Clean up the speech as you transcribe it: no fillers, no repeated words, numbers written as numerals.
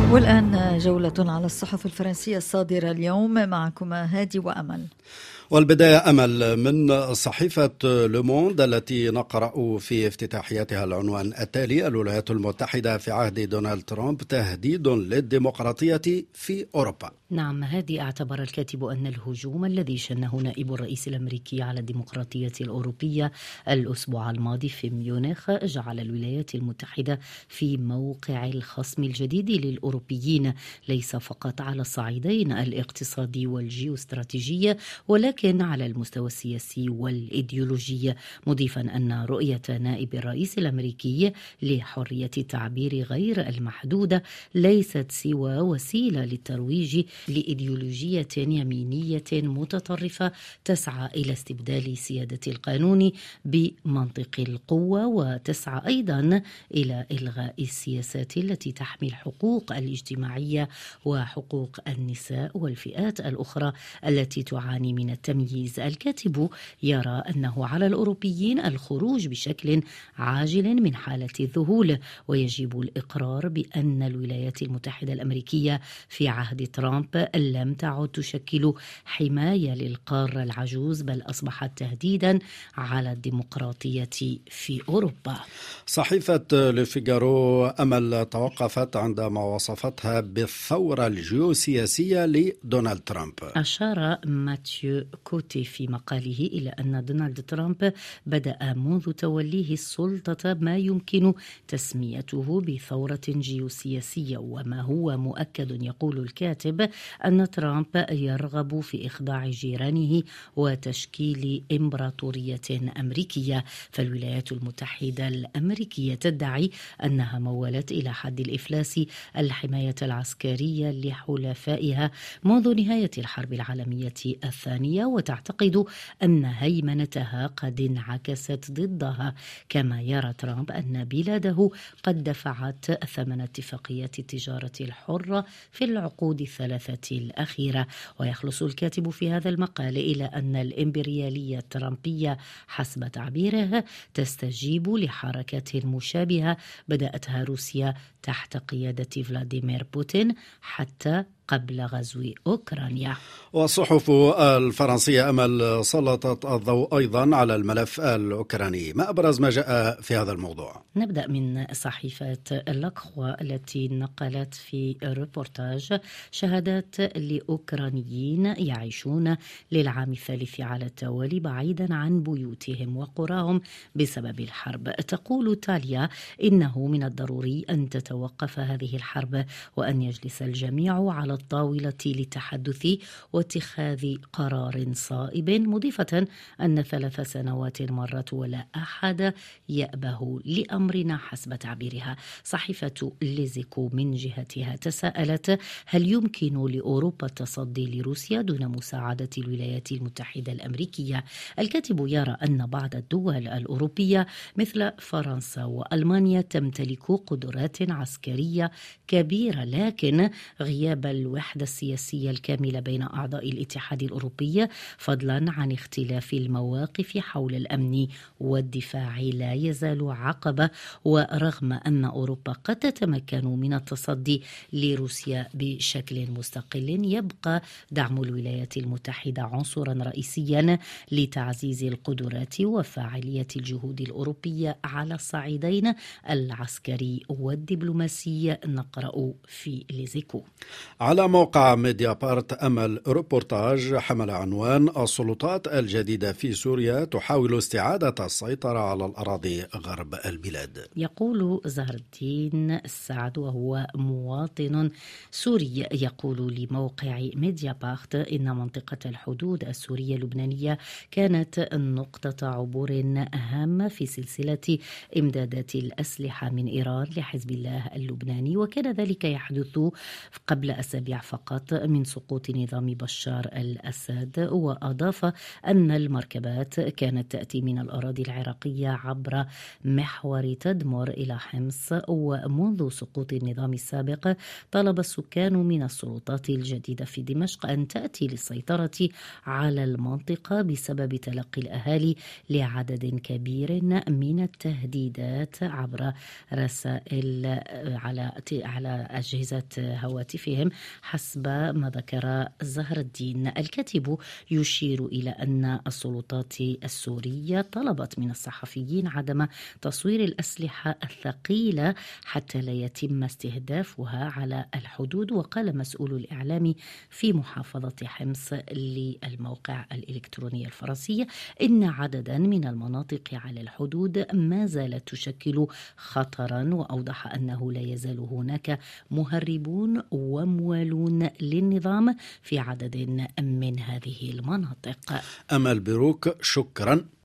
والآن جولة على الصحف الفرنسية الصادرة اليوم، معكما هادي وأمل. والبداية أمل من صحيفة لوموند التي نقرأ في افتتاحيتها العنوان التالي: الولايات المتحدة في عهد دونالد ترامب تهديد للديمقراطية في أوروبا. نعم، هذه اعتبر الكاتب أن الهجوم الذي شنه نائب الرئيس الأمريكي على الديمقراطية الأوروبية الأسبوع الماضي في ميونخ جعل الولايات المتحدة في موقع الخصم الجديد للأوروبيين، ليس فقط على الصعيدين الاقتصادي والجيوستراتيجي ولكن على المستوى السياسي والإيديولوجي، مضيفا أن رؤية نائب الرئيس الأمريكي لحرية التعبير غير المحدودة ليست سوى وسيلة للترويج لإيديولوجية يمينية متطرفة تسعى إلى استبدال سيادة القانون بمنطق القوة، وتسعى أيضا إلى إلغاء السياسات التي تحمي الحقوق الاجتماعية وحقوق النساء والفئات الأخرى التي تعاني من التمييز. الكاتب يرى أنه على الأوروبيين الخروج بشكل عاجل من حالة الذهول، ويجب الإقرار بأن الولايات المتحدة الأمريكية في عهد ترامب لم تعد تشكل حماية للقارة العجوز، بل أصبحت تهديدا على الديمقراطية في أوروبا. صحيفة لفيغارو أمل توقفت عندما وصفتها بالثورة الجيوسياسية لدونالد ترامب. أشار ماتيو كوتي في مقاله إلى أن دونالد ترامب بدأ منذ توليه السلطة ما يمكن تسميته بثورة جيوسياسية، وما هو مؤكد، يقول الكاتب، أن ترامب يرغب في إخضاع جيرانه وتشكيل إمبراطورية أمريكية. فالولايات المتحدة الأمريكية تدعي أنها مولت إلى حد الإفلاس الحماية العسكرية لحلفائها منذ نهاية الحرب العالمية الثانية، وتعتقد أن هيمنتها قد انعكست ضدها. كما يرى ترامب أن بلاده قد دفعت ثمن اتفاقيات التجارة الحرة في العقود الثلاثة الأخيرة. ويخلص الكاتب في هذا المقال إلى أن الإمبريالية الترامبية حسب تعبيره تستجيب لحركة مشابهة بدأتها روسيا تحت قيادة فلاديمير بوتين حتى قبل غزو أوكرانيا. والصحف الفرنسية أمل سلطت الضوء أيضا على الملف الأوكراني. ما أبرز ما جاء في هذا الموضوع؟ نبدأ من صحيفة لاكخوا التي نقلت في ريبورتاج شهادات لأوكرانيين يعيشون للعام الثالث على التوالي بعيدا عن بيوتهم وقراهم بسبب الحرب. تقول تاليا إنه من الضروري أن تتوقف هذه الحرب وأن يجلس الجميع على الطاولة للتحدث واتخاذ قرار صائب، مضيفة أن 3 سنوات مرت ولا أحد يأبه لأمرنا حسب تعبيرها. صحيفة ليزيكو من جهتها تساءلت: هل يمكن لأوروبا التصدي لروسيا دون مساعدة الولايات المتحدة الأمريكية؟ الكاتب يرى أن بعض الدول الأوروبية مثل فرنسا وألمانيا تمتلك قدرات عسكرية كبيرة، لكن غياب الوحدة السياسية الكاملة بين أعضاء الاتحاد الأوروبي فضلا عن اختلاف المواقف حول الأمن والدفاع لا يزال عقبة. ورغم أن أوروبا قد تتمكن من التصدي لروسيا بشكل مستقل، يبقى دعم الولايات المتحدة عنصرا رئيسيا لتعزيز القدرات وفاعلية الجهود الأوروبية على الصعيدين العسكري والدبلوماسي، نقرأ في ليزيكو. على موقع ميديا بارت أمل ريبورتاج حمل عنوان: السلطات الجديدة في سوريا تحاول استعادة السيطرة على الأراضي غرب البلاد. يقول زهر الدين السعد وهو مواطن سوري، يقول لموقع ميديا بارت إن منطقة الحدود السورية اللبنانية كانت نقطة عبور هامة في سلسلة إمدادات الأسلحة من إيران لحزب الله اللبناني، وكان ذلك يحدث قبل أسابيع أسابيع فقط من سقوط نظام بشار الأسد. وأضاف أن المركبات كانت تأتي من الأراضي العراقية عبر محور تدمر إلى حمص، ومنذ سقوط النظام السابق طلب السكان من السلطات الجديدة في دمشق أن تأتي للسيطرة على المنطقة بسبب تلقي الأهالي لعدد كبير من التهديدات عبر رسائل على أجهزة هواتفهم، حسب ما ذكر زهر الدين. الكاتب يشير إلى أن السلطات السورية طلبت من الصحفيين عدم تصوير الأسلحة الثقيلة حتى لا يتم استهدافها على الحدود. وقال مسؤول الإعلام في محافظة حمص للموقع الإلكتروني الفرنسي إن عددا من المناطق على الحدود ما زالت تشكل خطرا، وأوضح أنه لا يزال هناك مهربون وموالون للنظام في عدد من هذه المناطق. أمل بروك، شكرا.